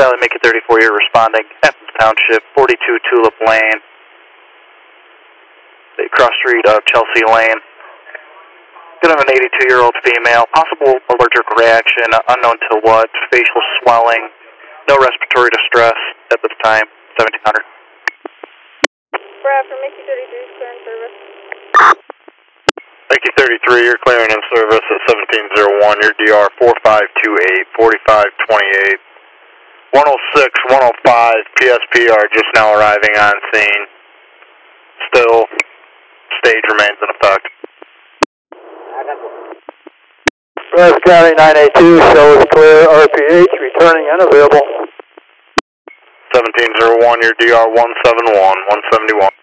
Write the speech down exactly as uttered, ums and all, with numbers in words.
Valley Mickey thirty-four, you're responding. Athens Township, forty-two Tulip Lane. The cross street of Chelsea Lane. Gonna have an eighty-two-year-old female. Possible allergic reaction, unknown to what. Facial swelling. No respiratory distress at this time. seventeen hundred. Brad for Mickey thirty-three, clearing service. Mickey thirty-three, you're clearing in service at seventeen oh one. Your D R four five two eight, forty-five twenty-eight. one oh six, one oh five, P S P are just now arriving on scene. Still, stage remains in effect. Brazos County nine eight two, shows clear, R P H, returning and available. seventeen oh one, your D R one seven one, one seventy-one.